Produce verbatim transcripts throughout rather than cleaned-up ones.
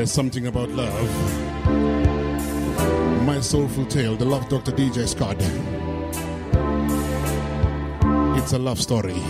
Something About Love. My Soulful Tale, the Love Doctor D J Scott. It's a love story.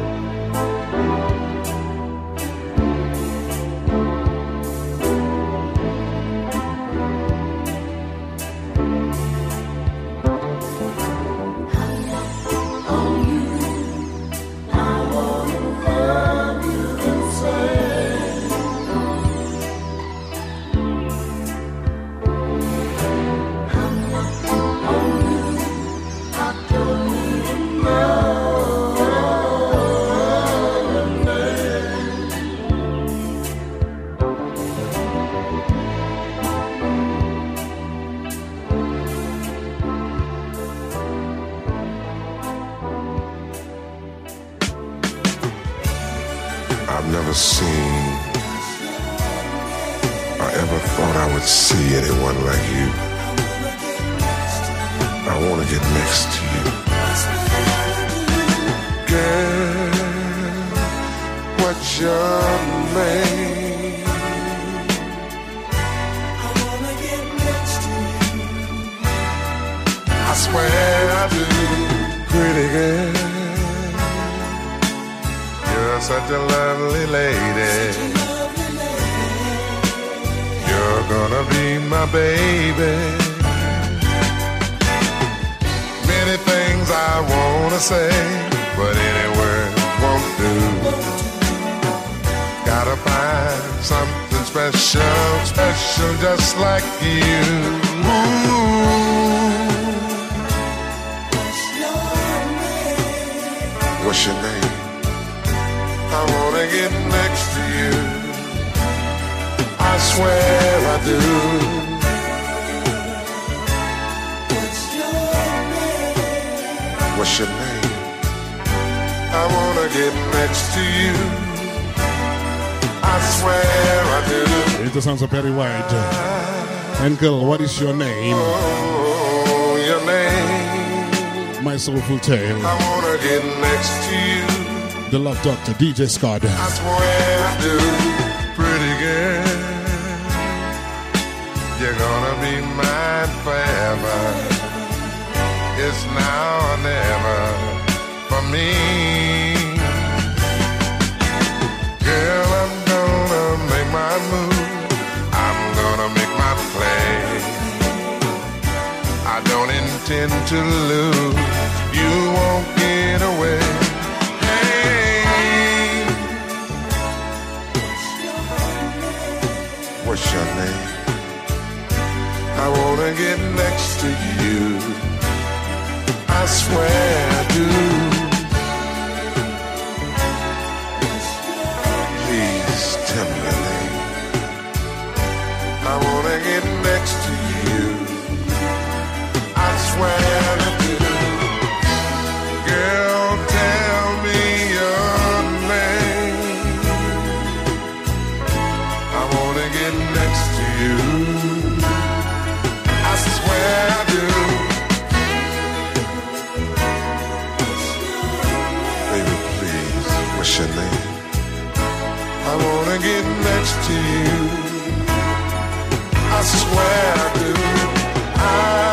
Uncle, what is your name? Oh, your name. My Soulful Tale. I wanna get next to you. The Love Doctor, D J Scott. I swear I do, pretty girl. You're gonna be mine forever. It's now or never for me. Girl, I'm gonna make my move. I'm gonna make my play. I don't intend to lose. You won't get away. Hey, what's your name? I wanna get next to you. I swear I do. Please tell me your name. I wanna get next to you. I swear I do. Girl, tell me your name. I wanna get next to you. I swear I do. Baby, please, what's your name? I wanna get next to you. I swear I do. I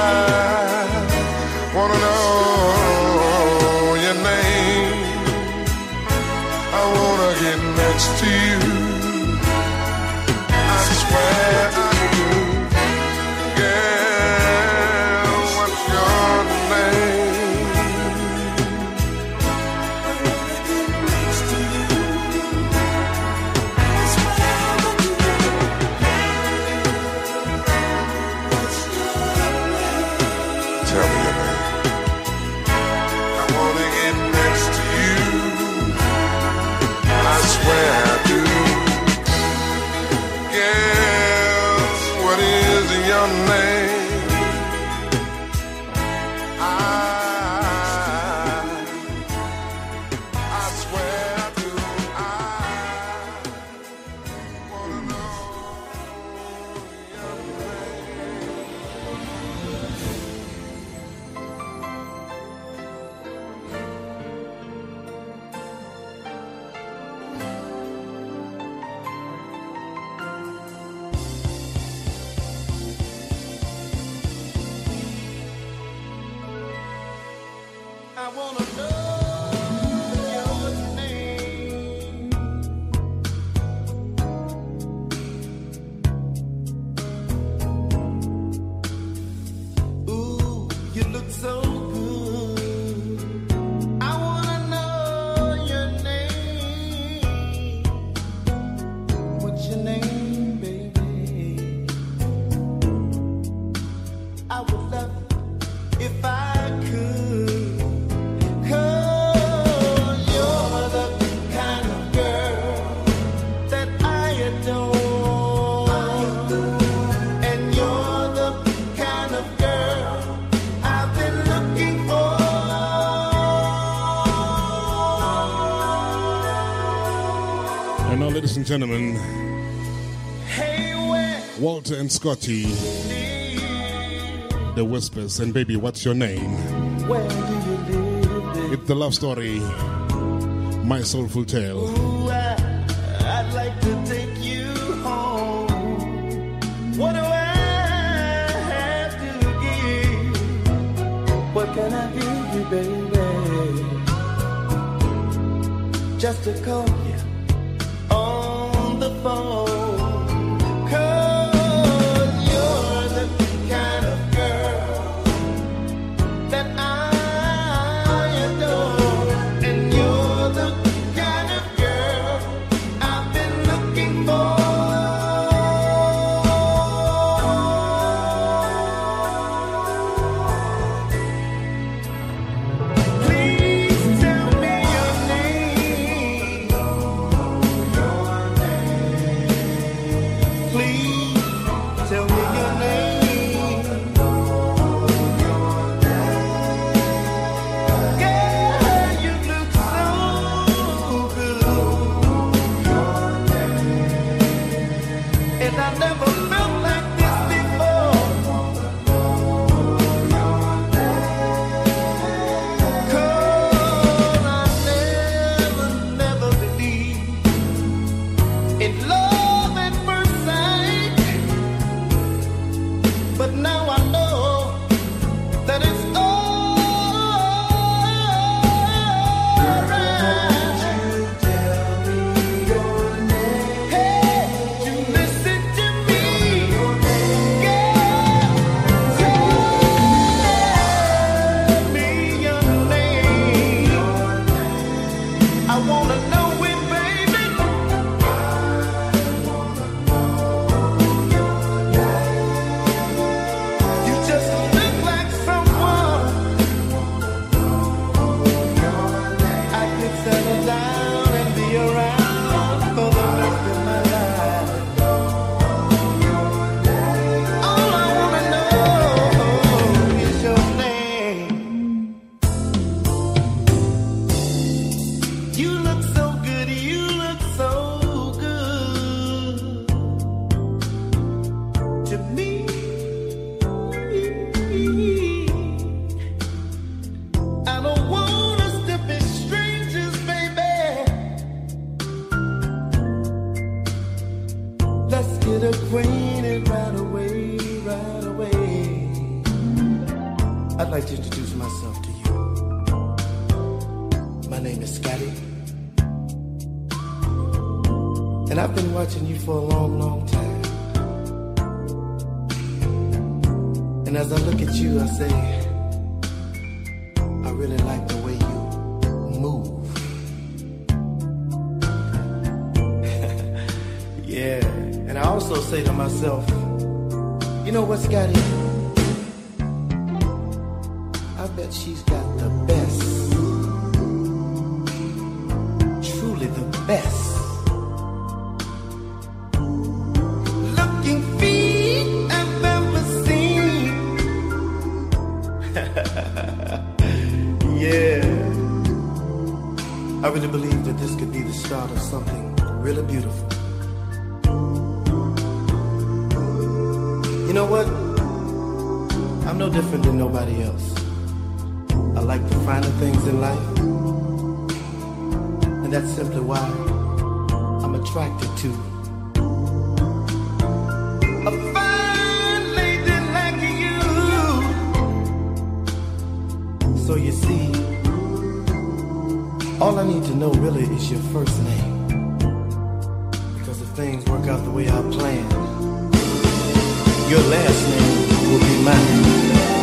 wanna know your name. I wanna get next to you. I swear I do. Girl, what's your name? I wanna get next to you. I swear I do. Gentlemen, Walter and Scotty, The Whispers, and baby, what's your name? Where do you live? It's the love story, My Soulful Tale. Ooh, I, I'd like to take you home. What do I have to give? What can I give you, baby? Just to call you the phone, 'cause you're the kind of girl that I adore, and you're the kind of girl I've been looking for. Please tell me your name. Tell me your name. Girl, you look so good. And I never felt like this before. 'Cause I never, never believed in love at first sight. But now I know that it's alright. You tell me your name. Hey, you listen to me. Girl, tell me your name. I wanna know it, baby. You just look like someone I could settle down and be around for the rest of my life. All I wanna know is your name. You look so good, you look so good to me. I don't want us to be strangers, baby. Let's get acquainted right away, right away. I'd like to introduce myself to you. My name is Scotty, and I've been watching you for a long, long time. And as I look at you, I say, I really like the way you move. Yeah, and I also say to myself, you know what, Scotty? I bet she's got the best, truly the best looking feet I've ever seen. Yeah, I really believe that this could be the start of something really beautiful. You know what? I'm no different than nobody else. I like the finer things in life, and that's simply why I'm attracted to a fine lady like you. So you see, All I need to know really is your first name. Because if things work out the way I planned, your last name will be mine.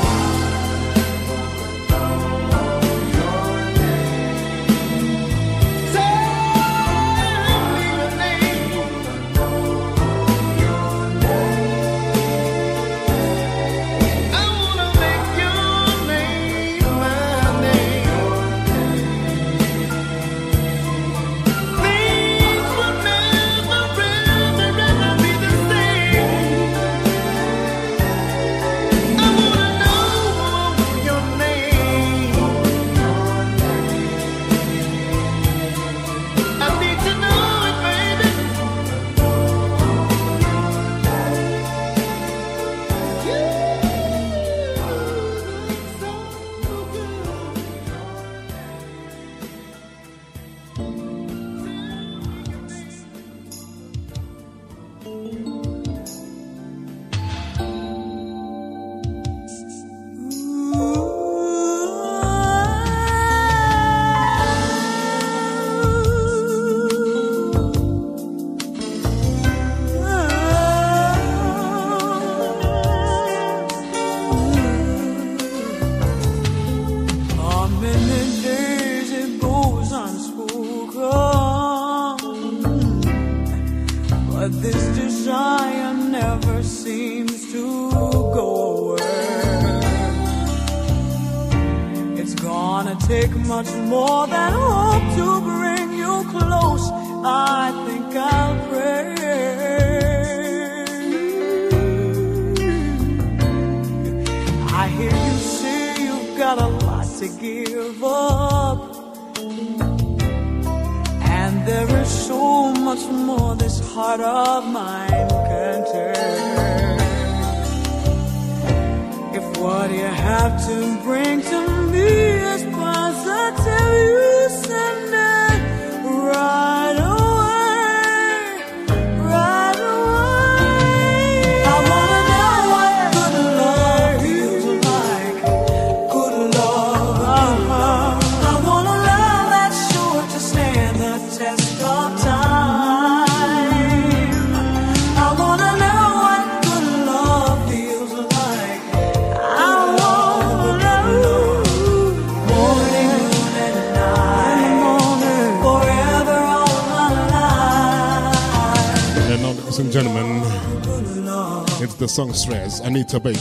The songstress Anita Baker.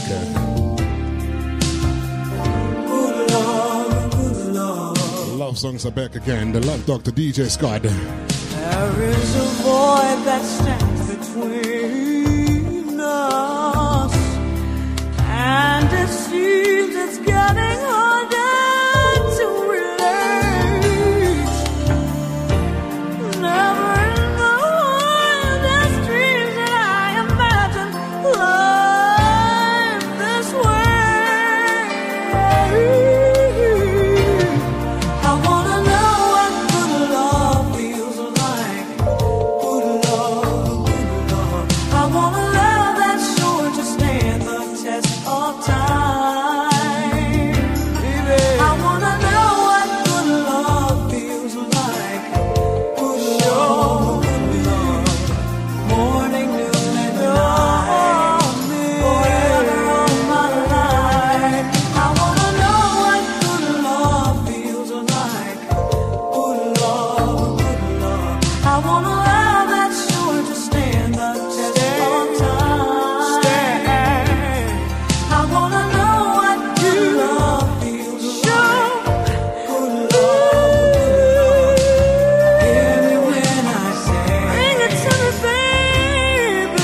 Love songs are back again. The Love Doctor D J Scott. There is a void that stands between us, and it seems it's getting harder to relate. Never in the wildest dreams that I imagined life this way. I wanna know what good love feels like. Good love, good love. I want a love that's sure to stand the test of time. Baby, I wanna know what good love feels like. Good love, good love. Morning, noon, and night. Forever all my life. I wanna know what good love feels like. Good love, good love. I want a love that's sure to stand the test of time. I wanna know what good love feels like. Good love, good love. Hear me when I say, bring it to me, baby.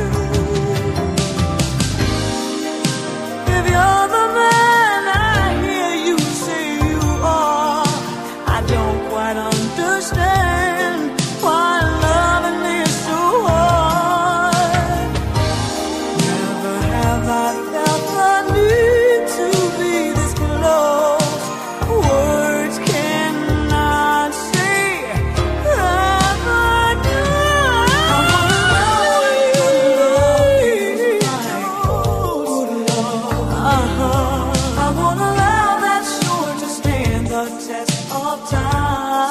If you're the man I hear you say you are, I don't quite understand why loving me is so hard. Never have I felt the need to be this close. Words cannot say how I do. I wanna know what good love feels like. Good love, uh-huh. I want a love that's sure to stand the test of time.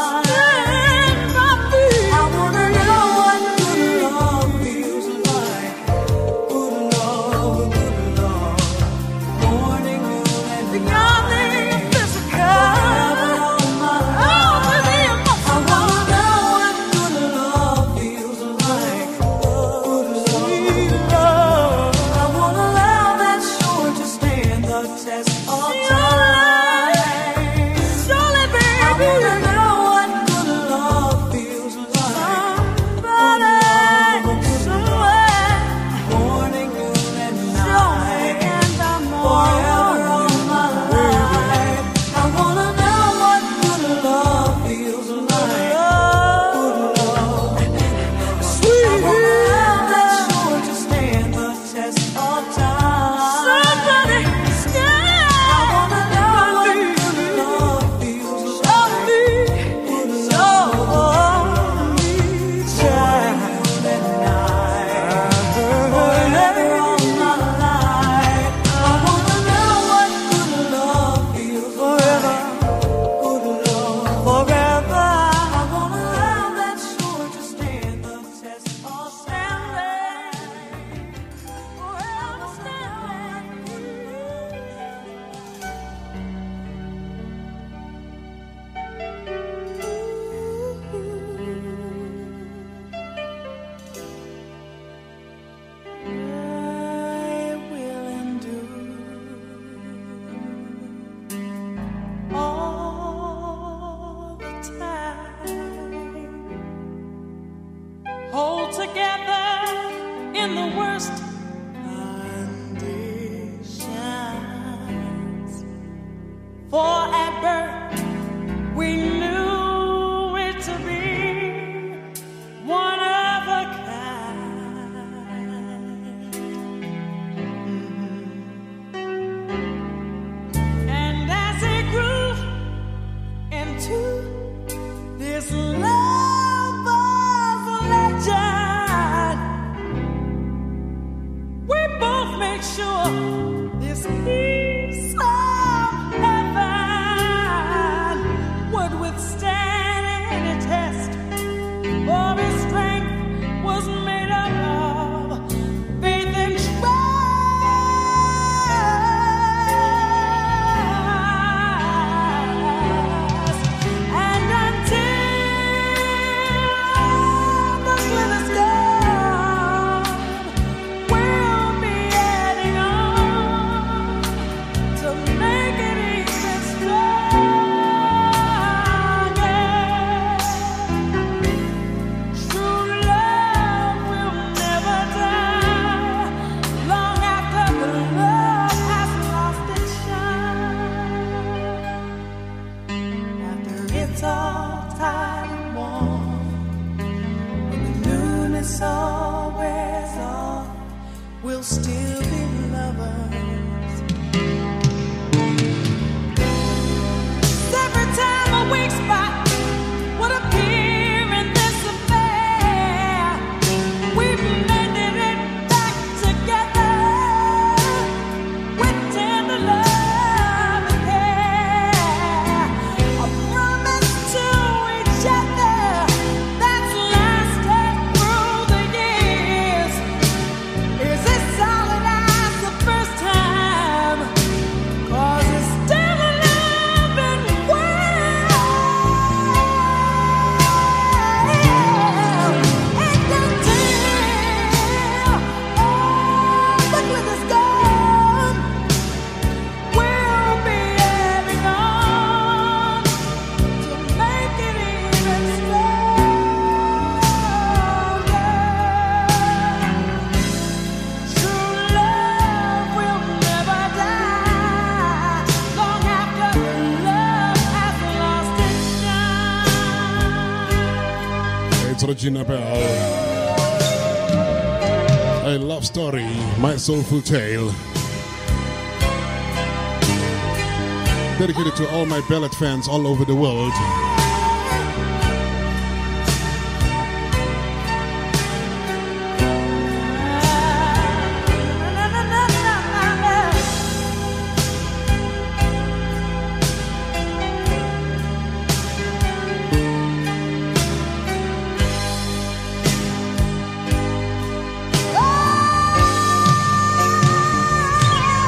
Regina Bell. A love story, My Soulful Tale. Dedicated to all my ballad fans all over the world.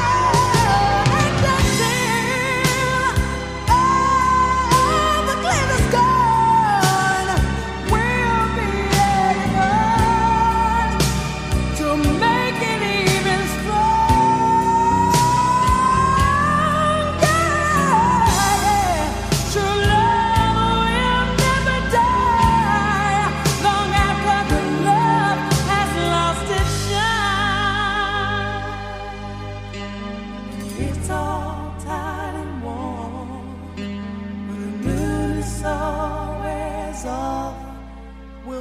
Clever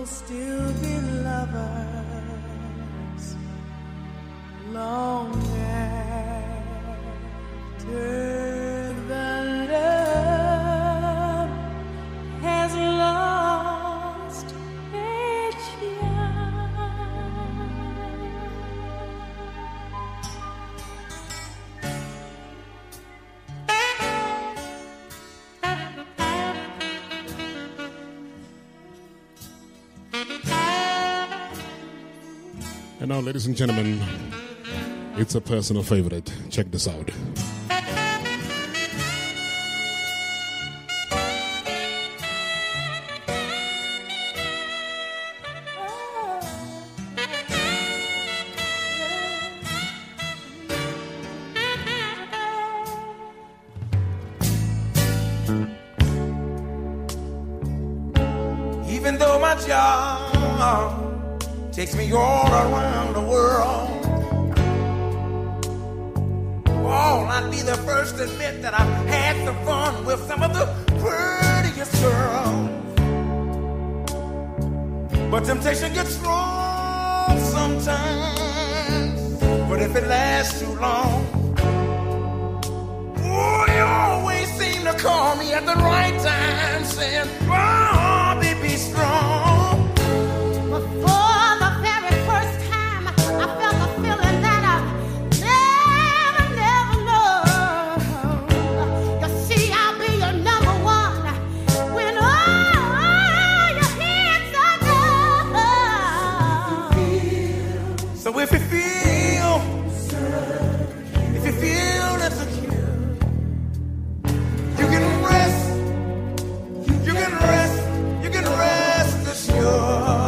we'll still be lovers long after the love has lost its And now, ladies and gentlemen, it's a personal favorite. Check this out. Even though my job takes me all around the world, oh, I'd be the first to admit that I've had some fun with some of the prettiest girls. But temptation gets strong sometimes. But if it lasts too long, oh, you always seem to call me at the right time, saying, oh, baby, strong. Before the very first time, I felt a feeling that I never, never know. You see, I'll be your number one when all your hits are done. So if you feel, if you feel insecure, you can rest, you can rest, you can rest assured.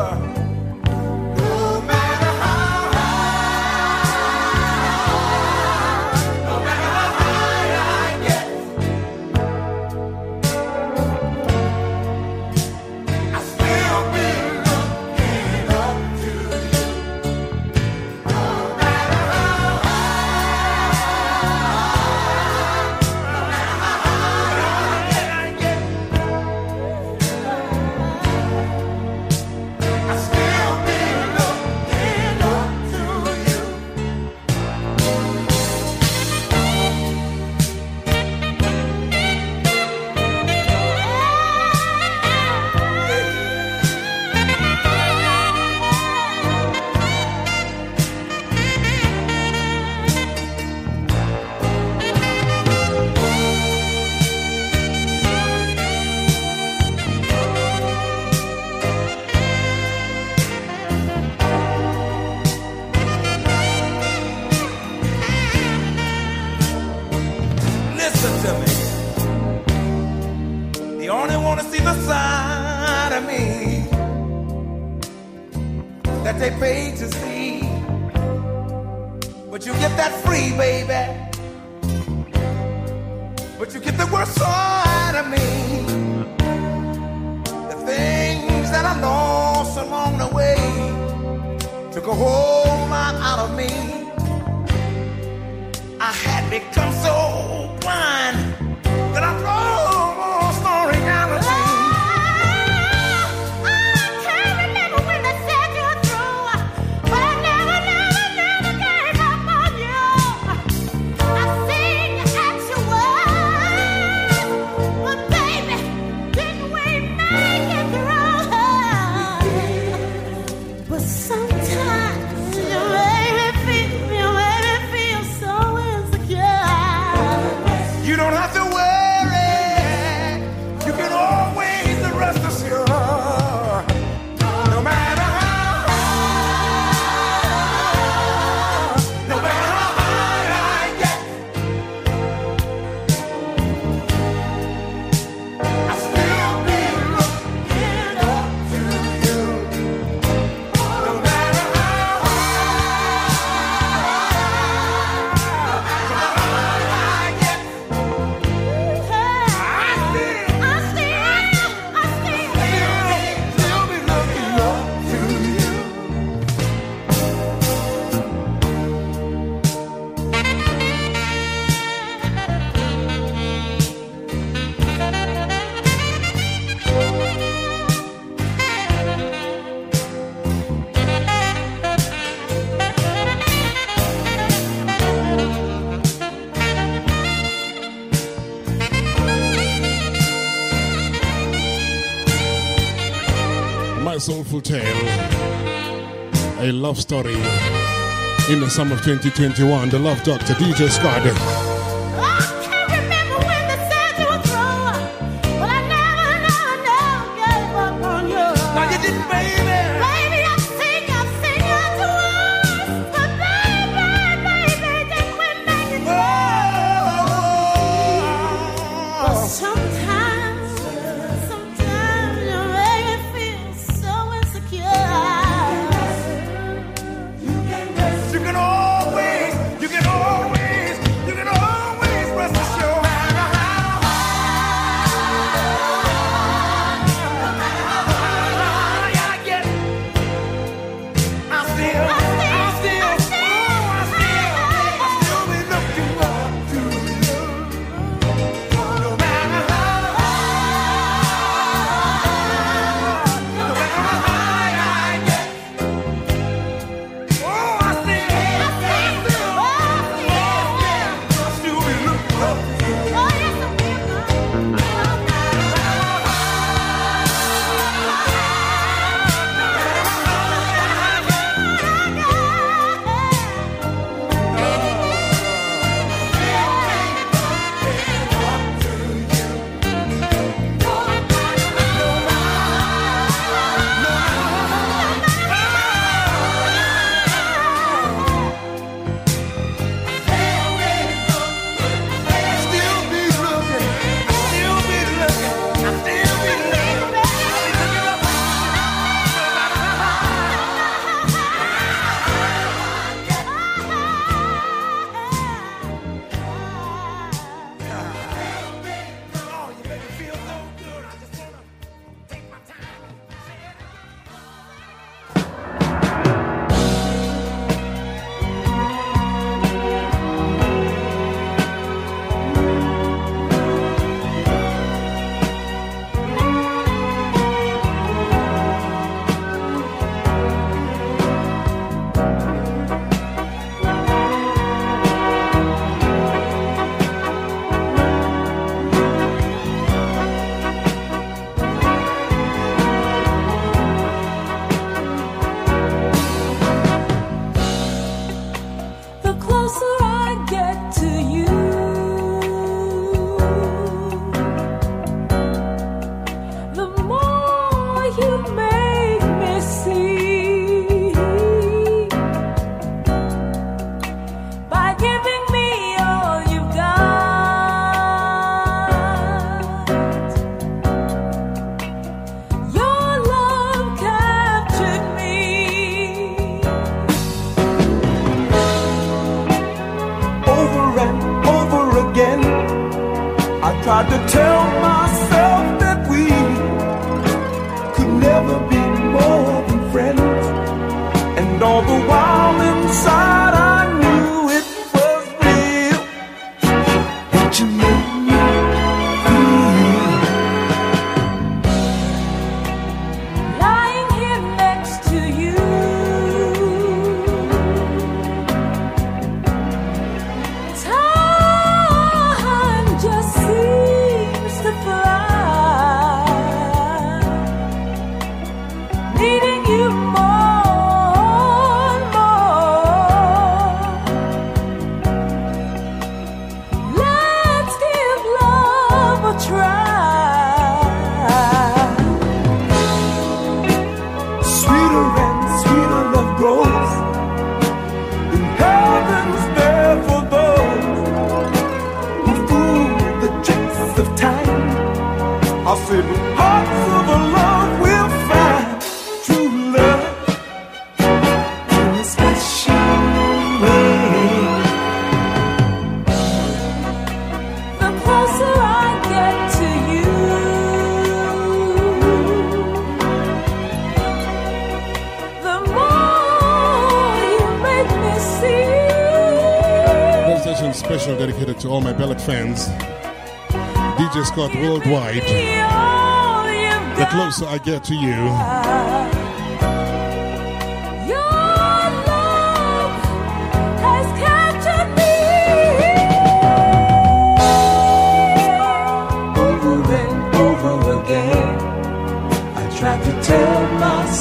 That they paid to see, but you get that free, baby. But you get the worst side of me. The things that I lost along the way took a whole lot out of me. I had become so blind that I lost all reality. Sometimes you make me feel, you make me feel so insecure. My Soulful Tale, a love story in the summer of twenty twenty-one. The Love Doctor, D J Scott. I can't remember when the surgery was through, but I never, never, never gave up on you. No, you didn't, baby. Baby, I sing, I sing your twice, but baby, baby, then we make it Whoa. But sometimes, sometimes you make me feel so insecure. You can always, you can always, you can always rest assured. No matter how high I get, I'll still, I'll still, oh, I'll still, I'll still be looking up to you. No matter how, no matter how high I get, oh, I still, I still, I'll still be looking up to you. Oh, yes, I Still be looking, still be looking, I still be looking, looking up, no matter how. Oh, you make me feel so good. I just wanna take my time and say it The closer I get to you, the more you make me see. By giving me all you've got, your love captured me. over and over again. I tried to tell myself that we could never be more than friends, and all the while inside I knew it was real. That you made me feel. Lying here next to you, time just seems to fly. Needing you more and more. Let's give love a try. Sweeter and sweeter love grows, and heaven's there for those who fool the tricks of time. I said, hearts of a love will find true love in a special way. The closer I get to you, the more you make me see. This session special dedicated to all my Bellet fans. D J Scott worldwide. All you've The closer I get to you, Your love has captured me. Over and over again, I tried to tell myself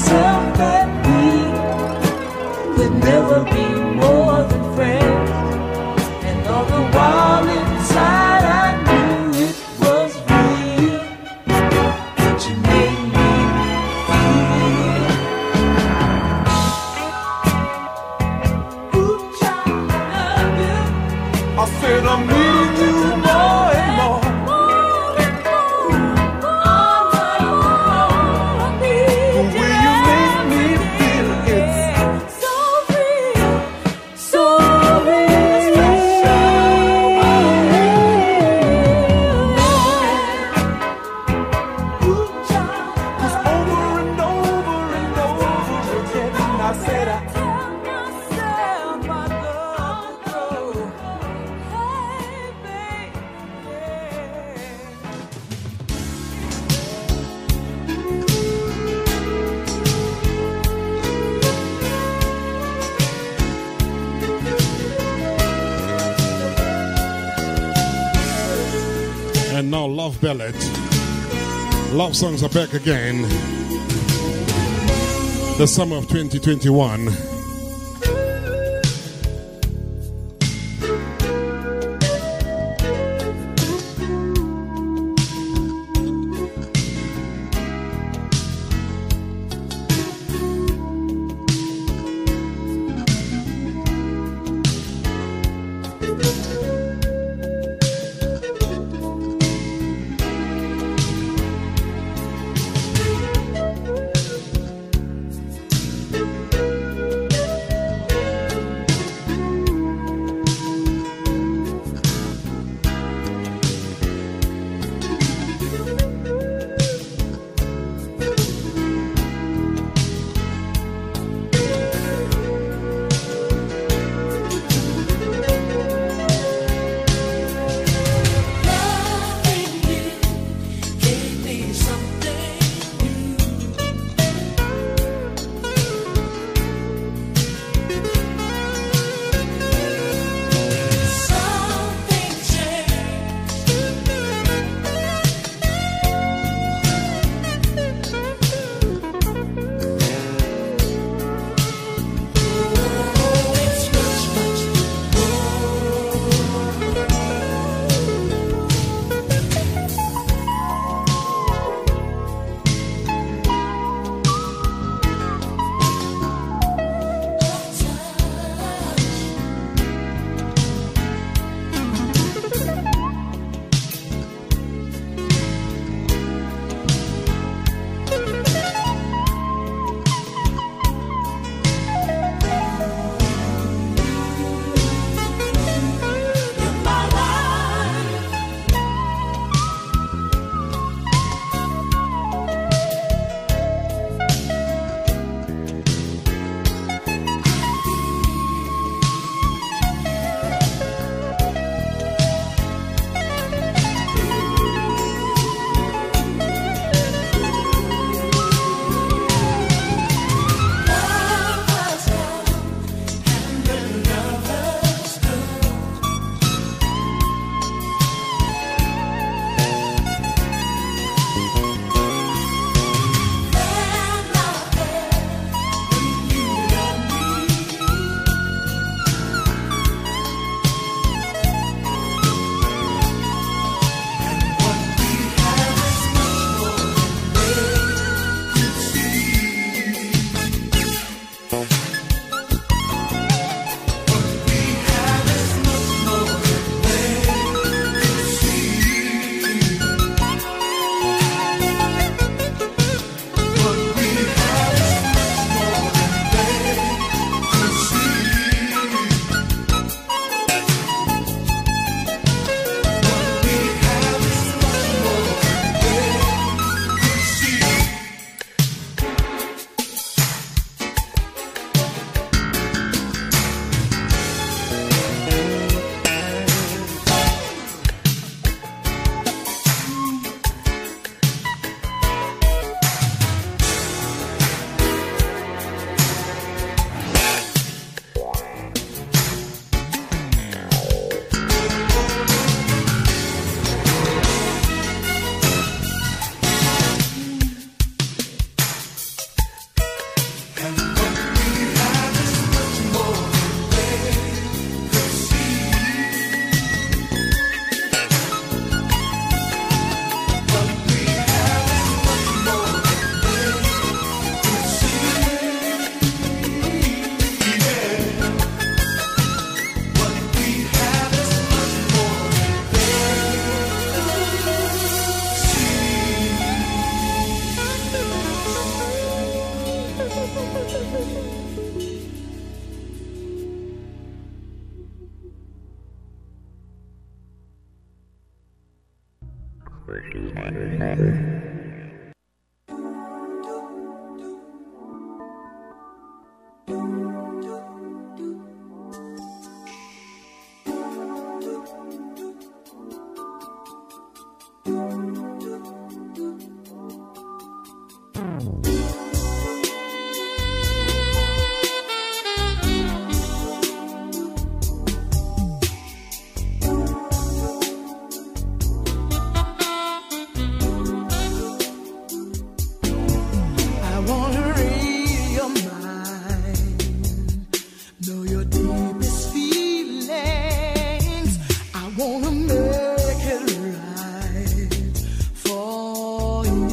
Love Ballad. Love songs are back again. The summer of twenty twenty-one.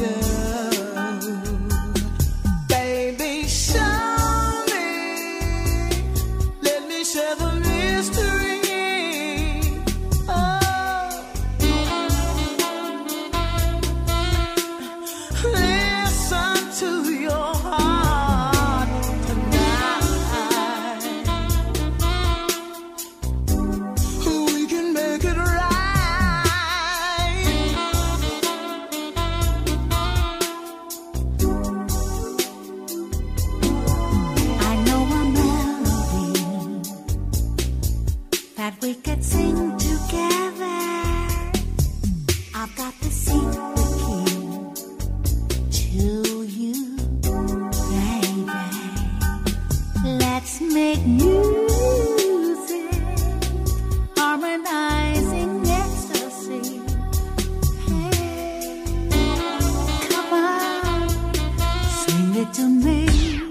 Baby, show me, let me share the mystery. Oh, listen to your heart tonight. We can make it right. I know a melody that we could sing together. I've got the secret key to you, baby. Let's make music, harmonizing ecstasy. Hey, come on, sing it to me.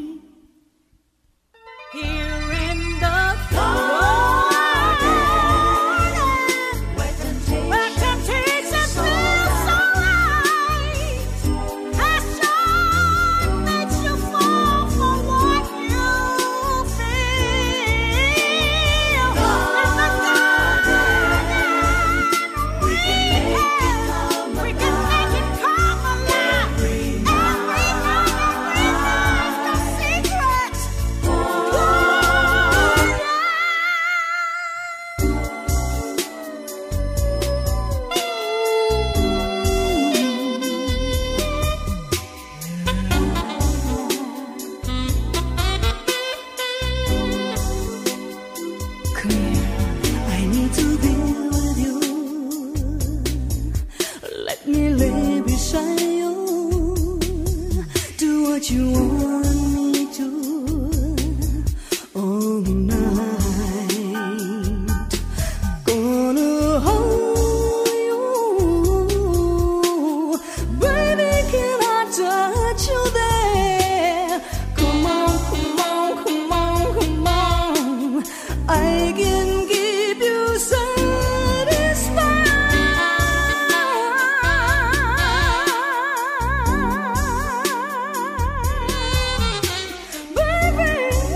Here in the garden, where temptation feels so right. Passion makes you fall for what you feel. In the garden, we can we can make it come alive. Every night, every night, the secret. I need to be with you. Let me lay beside you. Do what you want me to all night. Gonna hold you, baby. Can I touch you there? Come on, come on, come on, come on. I can keep you satisfied, baby.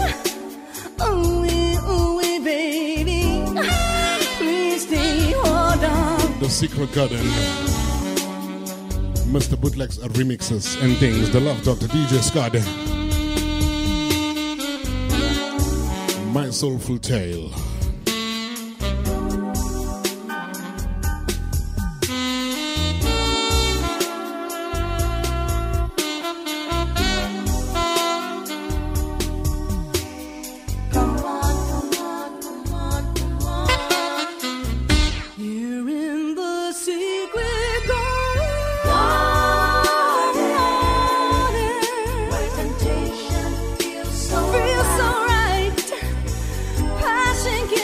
Ooh, ooh, baby, please stay, hold on. The Secret Garden. Mister Bootlegs uh, remixes and things. The Love Doctor D J Scott. My Soulful Tale. Come on, come on, come on, come on. Here in the secret garden, where temptation feels so right. Passion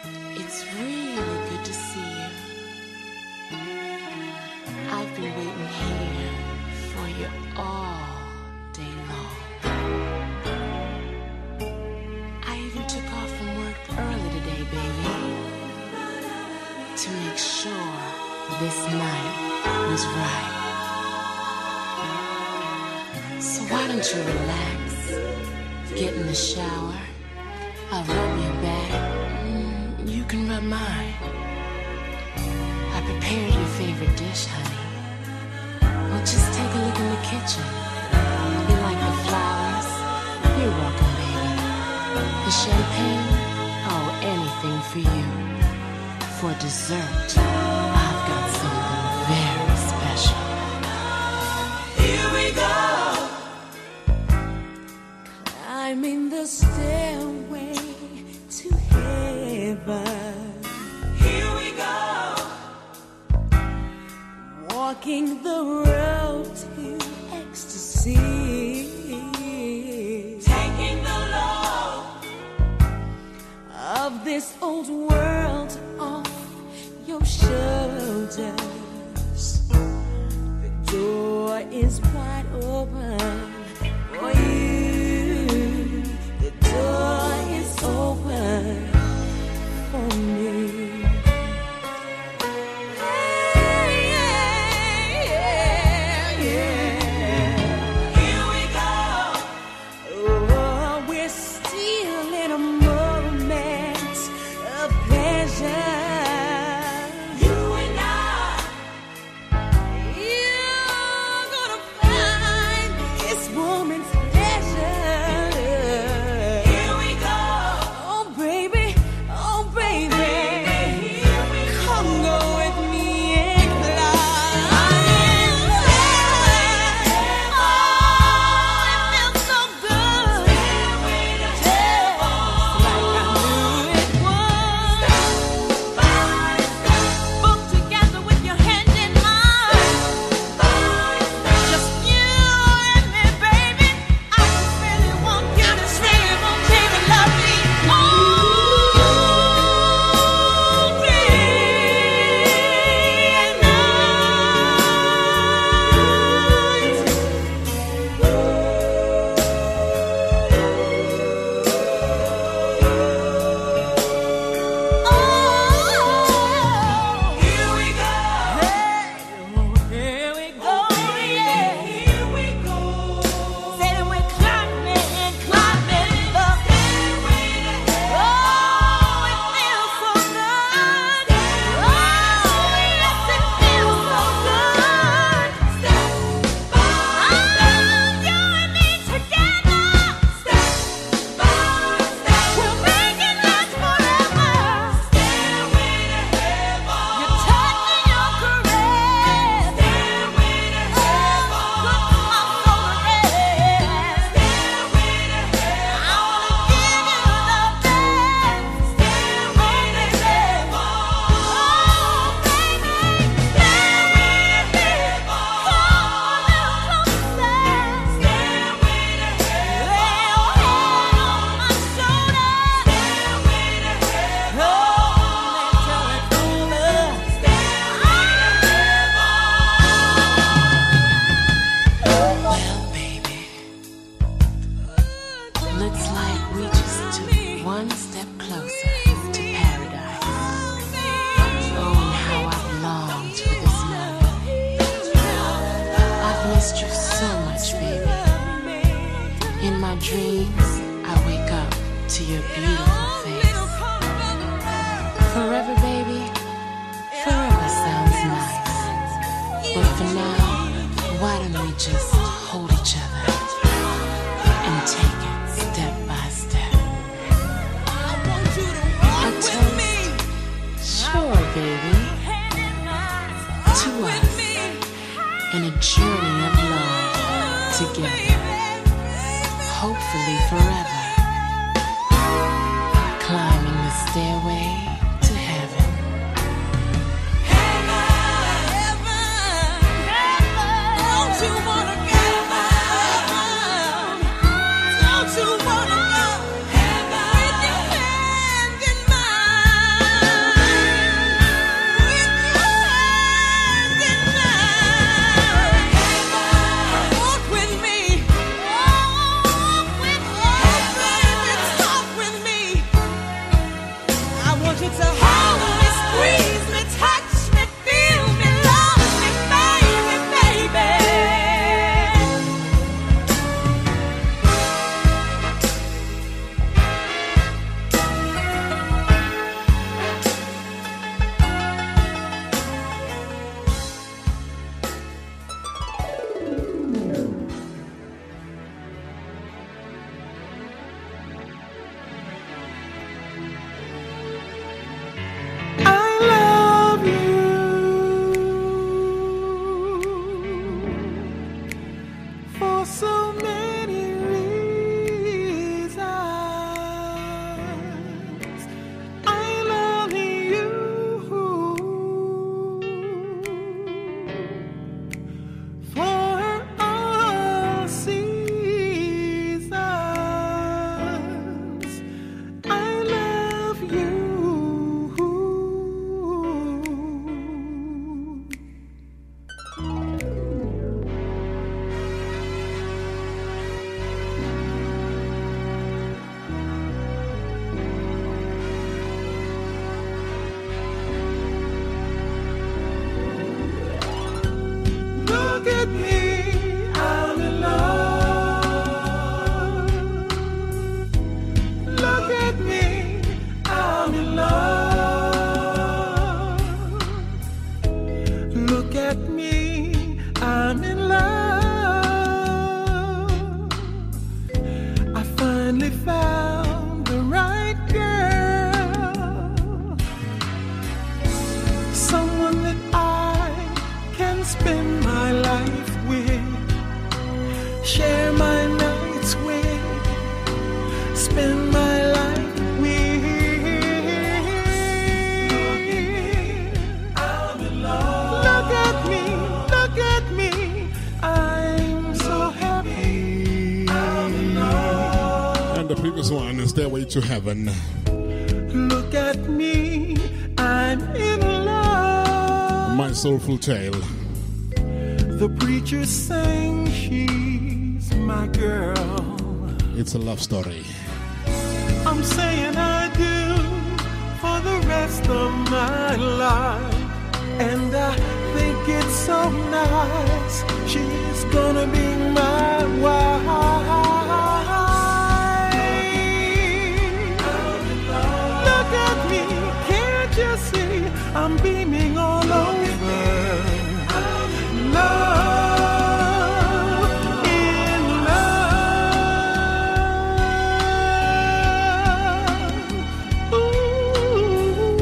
It's really good to see you. I've been waiting here for you all day long. I even took off from work early today, baby, to make sure this night was right. So why don't you relax, get in the shower, I'll rub your back, mm, you can rub mine. I prepared your favorite dish, honey. Well, just take a look in the kitchen. You like the flowers? You're welcome, baby. The champagne? Oh, anything for you. For dessert, I've got something very special. Here we go. Climbing the stairway to heaven. Here we go. Walking the road to ecstasy. Taking the load of this old world off your shoulders. The door is wide open for you. The door is open for me. Hey, yeah, yeah, yeah. Here we go. Oh, we're still in a moment of pleasure. You and I. You're gonna find this moment's pleasure. Here we go. Oh, baby. Oh, baby. Come go with me and climb. Oh, it feels so good. Just like I knew it would. Both together with your hand in mine. Just you and me, baby. I just really want you to stay, won't you to love me all day and night. Here we go. Here we go. Yeah. Here we go. Said we're climbing, climbing the stairway to heaven. Oh, it feels so good. Oh, yes, it feels so good. Step by step, you and me together. Step by step, we'll make it last forever. Stairway to heaven. Your touch and your caress. Stairway to heaven. Good for my soul to rest. Stairway to heaven. I wanna give you the best. Stairway to heaven. Oh, baby. Stairway to heaven. Come a little closer. Stairway to heaven. Lay your head on my shoulder. Stairway to heaven. Oh, let's tell it over. Stairway to heaven. Well, baby, looks like we just took one step closer to paradise. Oh, and how I've longed for this moment. I've missed you so much, baby. In my dreams, I wake up to your beautiful face. Forever, baby, forever sounds nice. But for now, why don't we just hold each other and take it step by step? I want you to walk A with toast. me. Sure, baby, Hand in hand. to Walk us with me. in a journey of love together, hopefully forever, climbing the stairway to heaven. Don't you wanna go? Don't you wanna go? With your hand in mine. want you to hold me, squeeze me, touch me, feel me, love me, baby, baby. Stairway to Heaven. Look at me, I'm in love. My Soulful Tale. The preacher sang she's my girl. It's a love story. I'm saying I do for the rest of my life. And I think it's so nice. She's gonna be my wife. Just see, I'm beaming all over. Love in love. Ooh.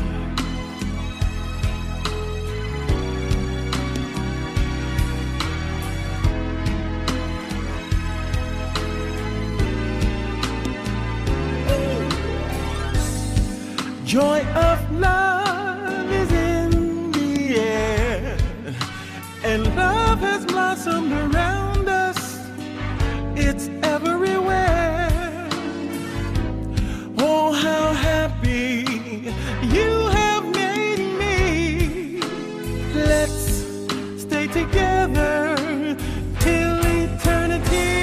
Joy of love is in the air, and love has blossomed around us. It's everywhere. Oh, how happy you have made me. Let's stay together till eternity.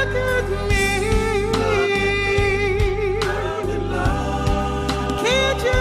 Can't you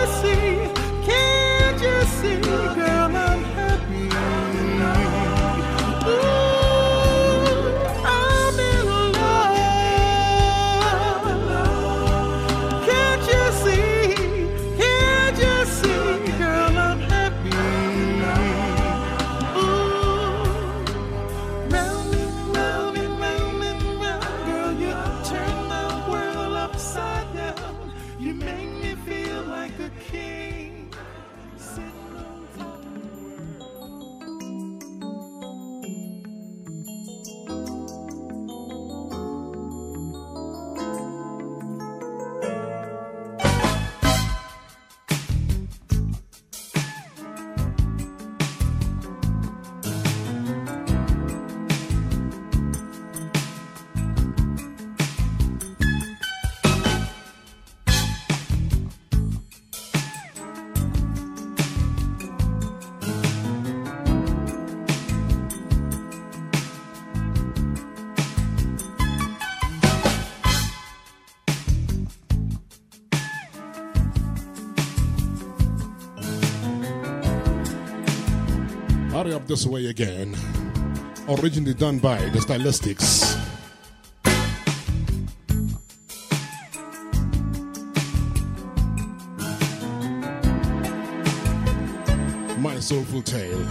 Hurry Up This Way Again. Originally done by the Stylistics. My Soulful Tale.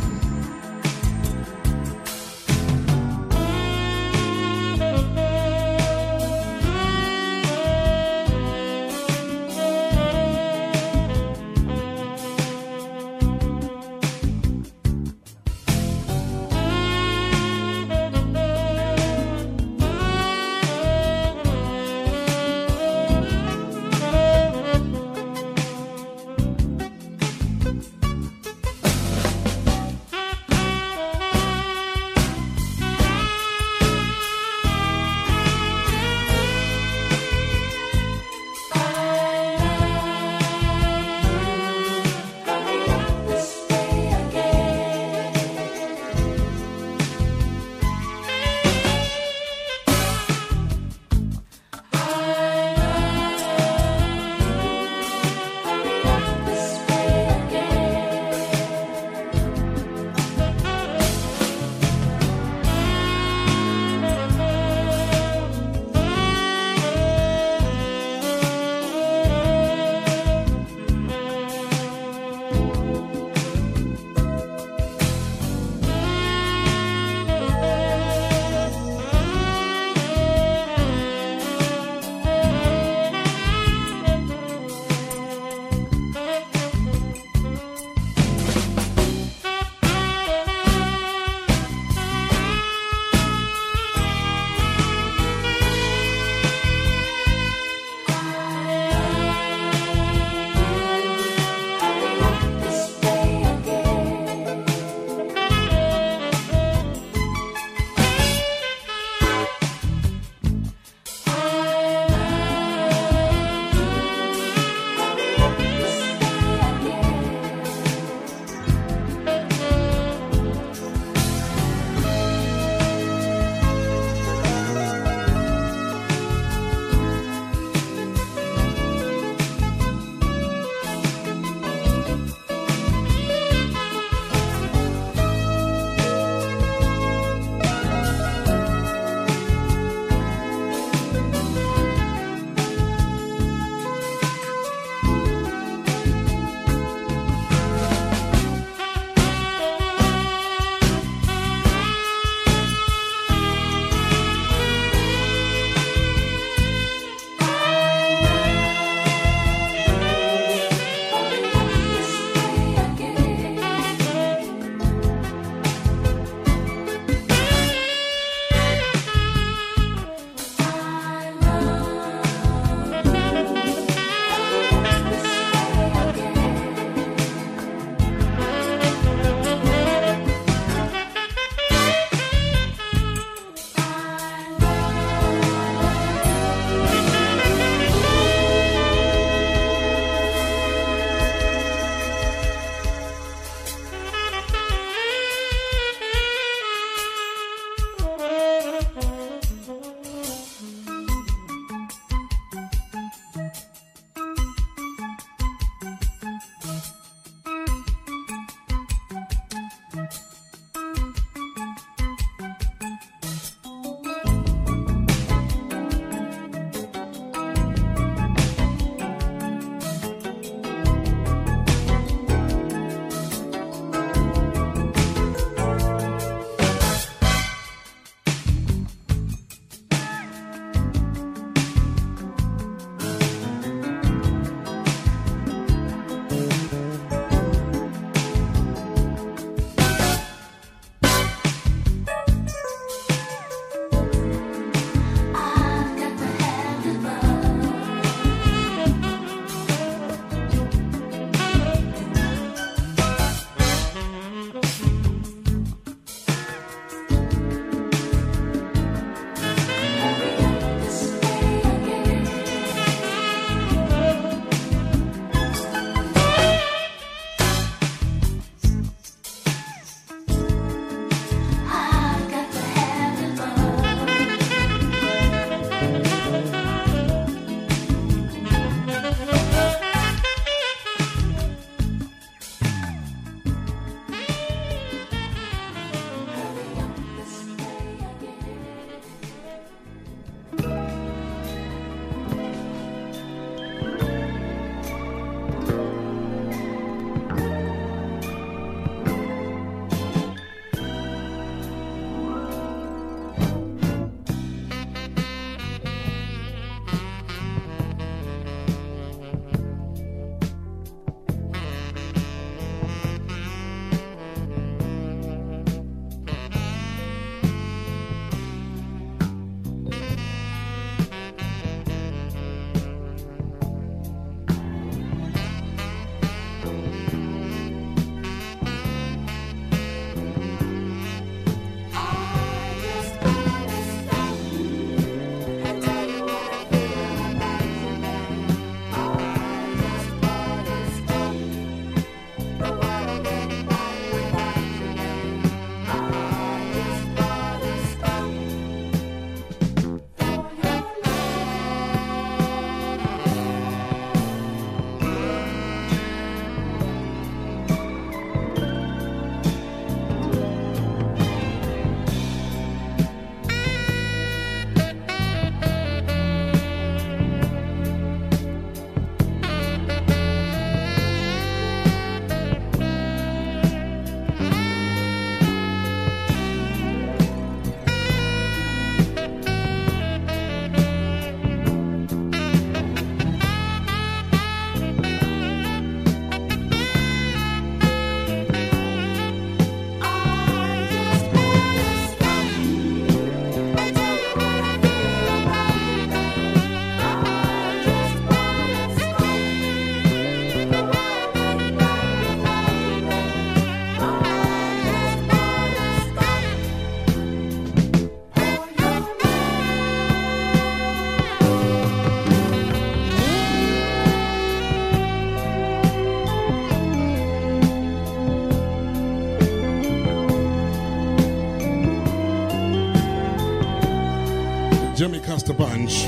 just a bunch.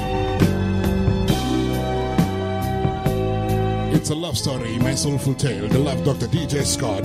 It's a love story, my soulful tale, the Love Doctor D J Scott.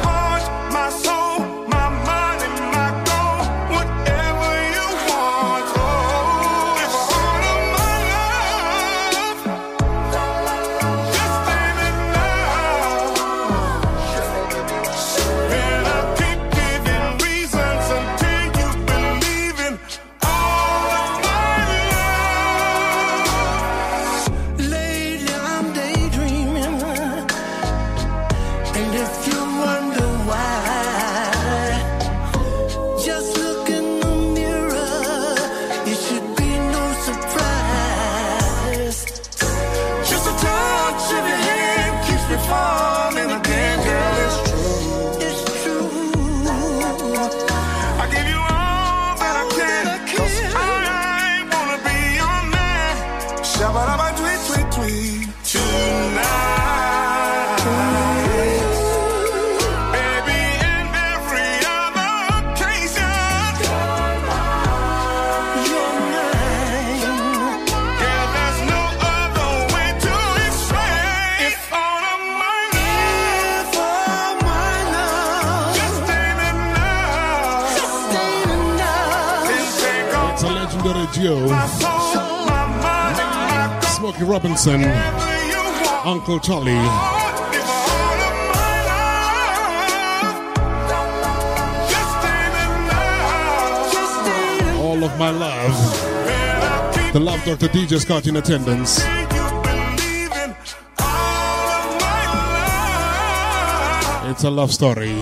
Take all my heart, my soul, my mind, and my goal. Whatever you want. And if you wonder why, just look in the mirror. It should be no surprise. Just a touch of your hand keeps me falling again, girl. It's true. It's true. I give you all that I can, 'cause I wanna be your man. Shabba-dabba, tweet, tweet, tweet. Tonight. Duo. Smokey Robinson, Uncle Charlie. All of my love. The Love Doctor D J Scott in attendance. It's a love story.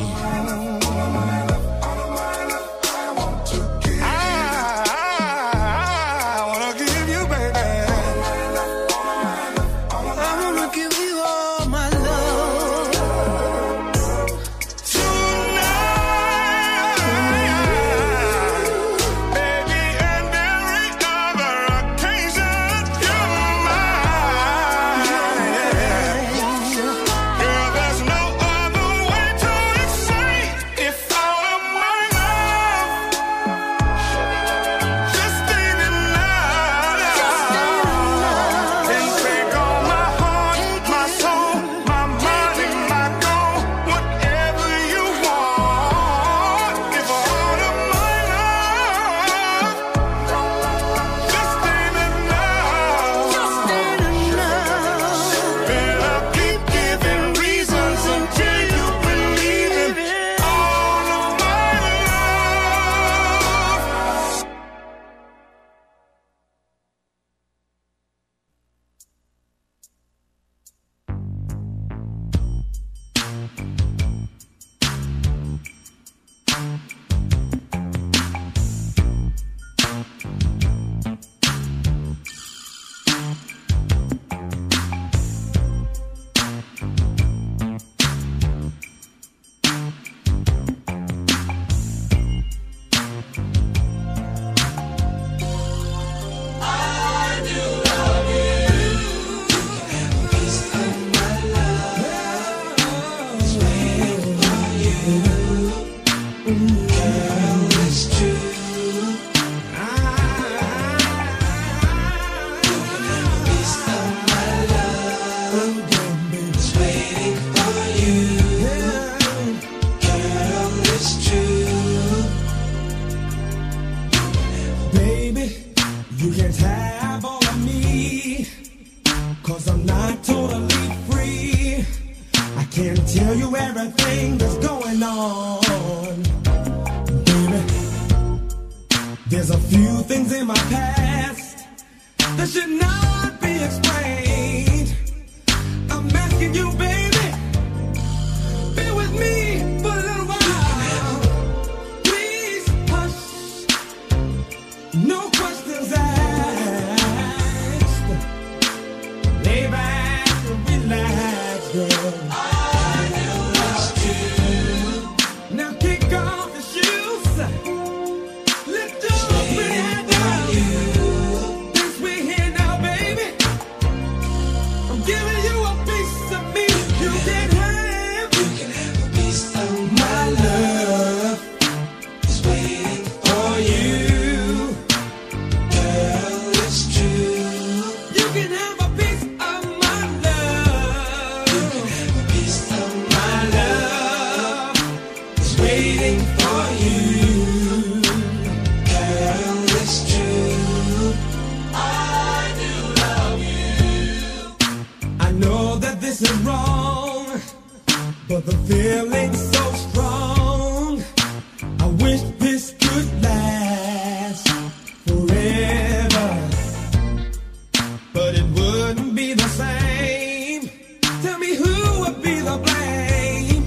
Tell me who would be the blame?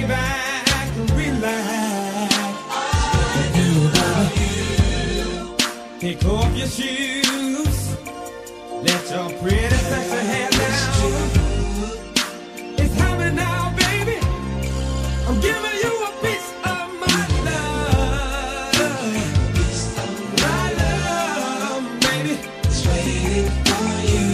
back and relax. You gotta take off your shoes. Let your pretty sexy hair down. It's coming now, baby. I'm giving you a piece of my love. My love, baby. It's waiting for you.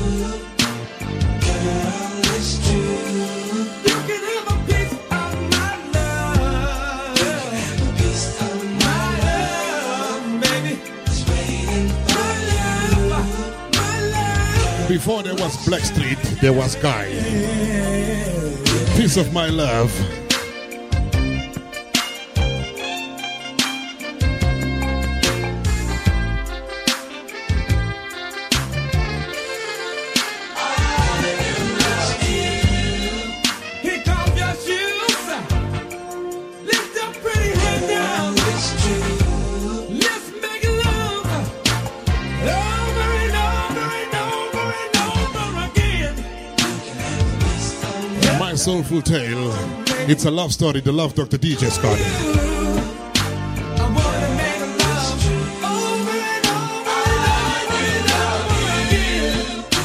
Girl, it's true. You can have a piece of my love. You can have a piece of my love, baby. It's waiting for you. My love. Before there was Blackstreet, there was Guy. Piece of my love. Kick off your shoes. Lift your pretty head down. Let's make love over and over and over and over again. My Soulful Tale. It's a love story, the Love Doctor D J Scott. I wanna make love over and over and over again.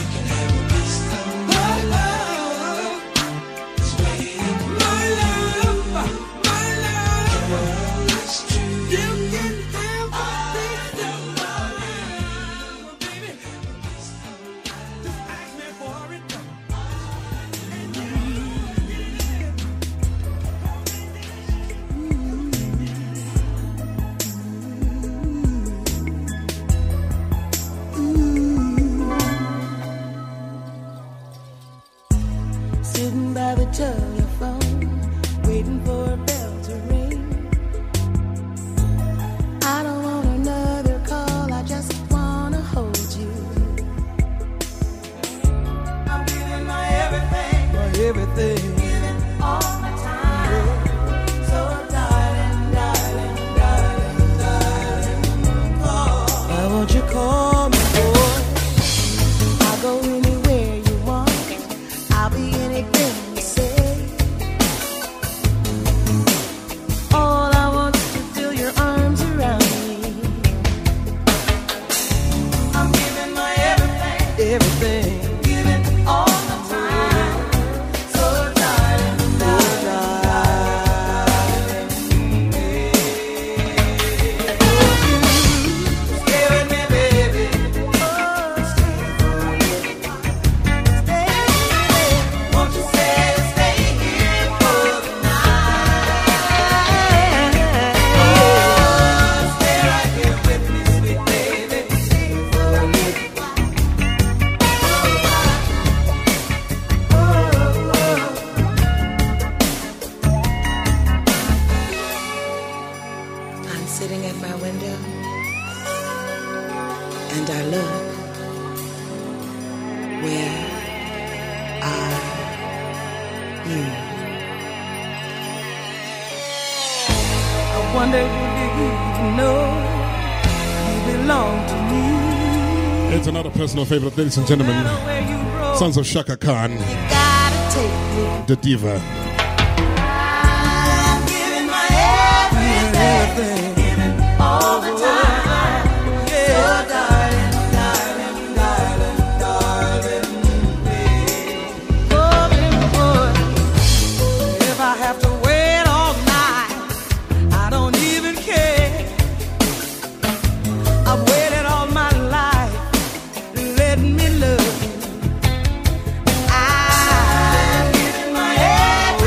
My love, my love, my love. You can have a piece of my love, baby. Just ask me for it. Sitting by the telephone, waiting for a bell to ring. I don't want another call, I just wanna hold you. I'm giving my everything, My everything. giving all my time. So darling, darling, darling, darling, call. Why won't you call me, boy? I'll go anywhere you want, I'll be anything you say. All I want is to feel your arms around me. I'm giving my everything, Everything. giving all the time. So darling, darling, darling, stay with me, baby. Oh, stay stay. Won't you stay, stay here for the night? Oh, stay right here with me, sweet baby. Stay for me. I'm sitting at my window and I look. Where are you? I wonder if you know you belong to me. It's another personal favorite, ladies and gentlemen. Where you grow, Sons of Shaka Khan, Gotta take me. the diva. I'm giving my everything, giving all the time. So darling, darling, darling, darling, baby. oh, baby boy. If I have to wait all night, I don't even care. I've waited all my life. Let me love you. I'm giving my everything.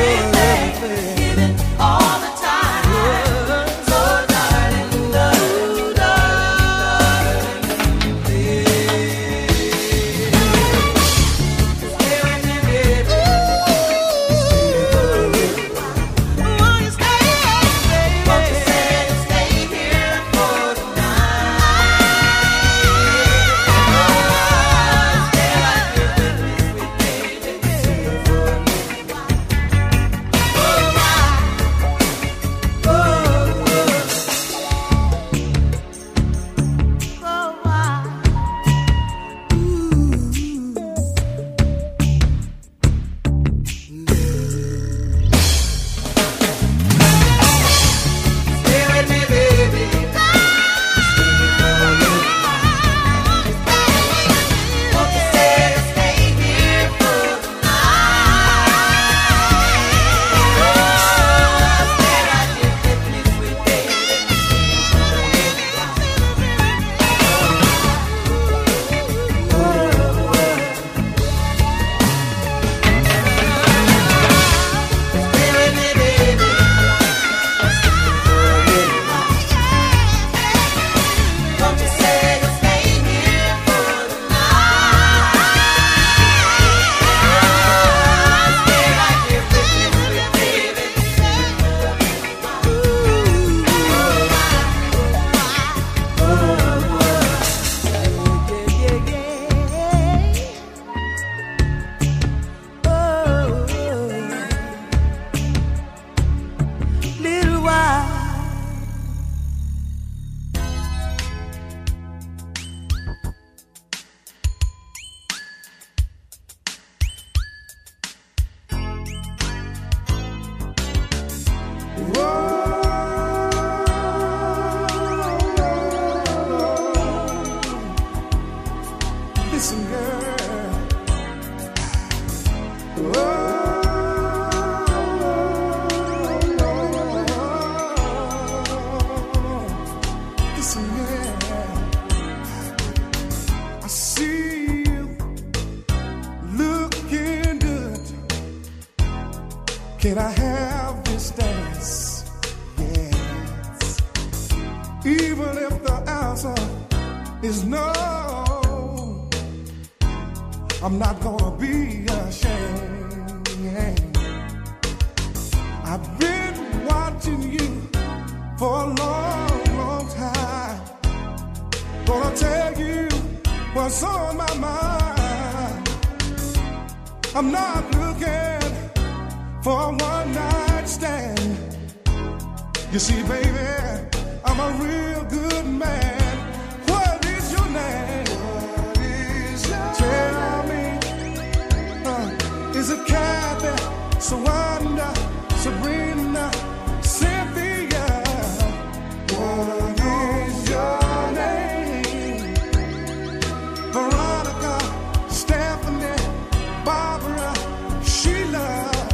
distance. Yes. Even if the answer is no, I'm not gonna be ashamed. I've been watching you for a long, long time. Gonna tell you what's on my mind. I'm not looking for a one-night stand. You see, baby, I'm a real good man. What is your name? What is your Tell me, uh, is it Kathy, Sawanda, Sabrina, Cynthia? What is your name? Veronica, Stephanie, Barbara, Sheila.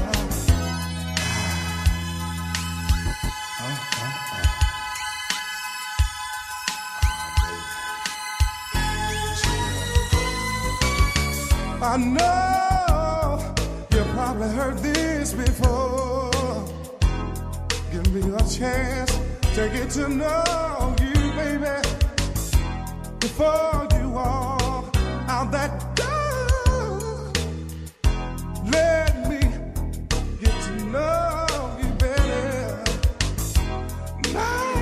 I know you probably heard this before. Give me a chance to get to know you, baby, before you walk out that door. Let me get to know you better. Now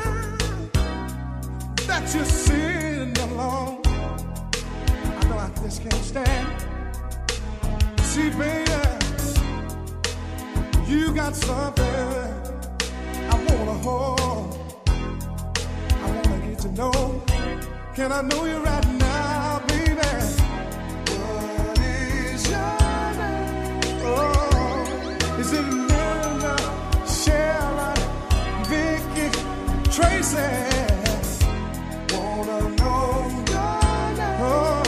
that you're sitting alone, I know I just can't stand. See, baby, you got something I wanna hold. I wanna get to know. Can I know you right now, baby? What is your name? Oh, is it Linda, Sharon, Vicky, Tracy? Wanna know your name?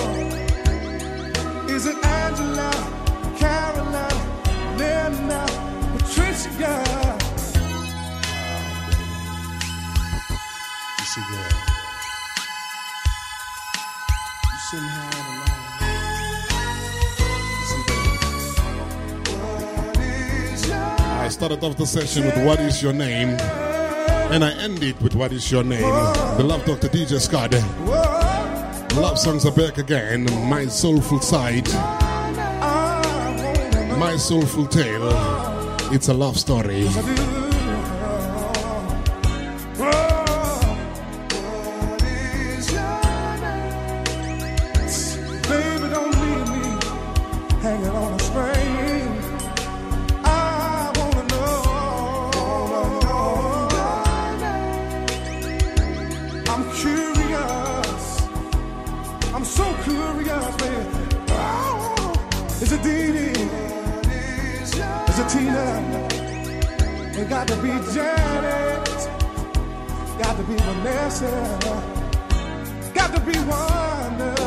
Oh, is it Angela, Caroline, Linda, Patricia? You see, girl, you sitting here all alone. You see, girl, what is your I started off the session with What Is Your Name? And I end it with What Is Your Name? The Love Doctor D J Scott. Love songs are back again. My Soulful Side. My Soulful Tale. It's a love story. Baby, don't leave me hanging on a string. I wanna know. I'm curious. I'm so curious, baby. Oh, is it Dee Dee? Is it Tina? It got to be Janet. Got to be Vanessa. Got to be Wanda.